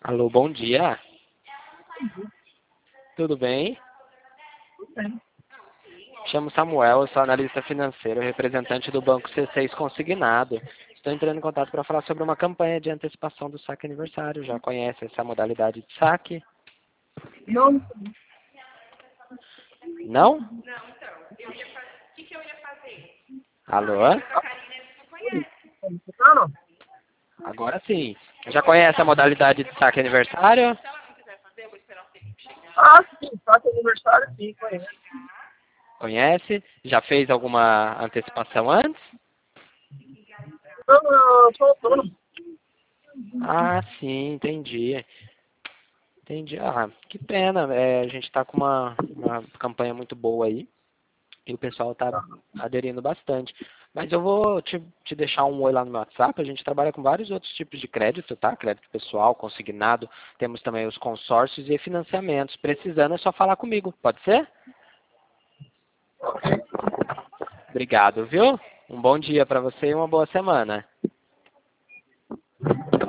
Alô, bom dia. Tudo bem? Bem. Chamo Samuel, eu sou analista financeiro, representante do Banco C6 Consignado. Estou entrando em contato para falar sobre uma campanha de antecipação do saque aniversário. Já conhece essa modalidade de saque? Não, Não? Alô? não. Agora sim. Já conhece a modalidade de saque aniversário? Ah, sim, tá com aniversário, sim, conheço. Conhece? Já fez alguma antecipação antes? Não, eu sou autônomo. Ah, sim, entendi. Entendi. Ah, que pena. A gente está com uma campanha muito boa aí. E o pessoal está aderindo bastante. Mas eu vou te deixar um oi lá no meu WhatsApp. A gente trabalha com vários outros tipos de crédito, tá? Crédito pessoal, consignado. Temos também os consórcios e financiamentos. Precisando é só falar comigo. Pode ser? Obrigado, viu? Um bom dia para você e uma boa semana.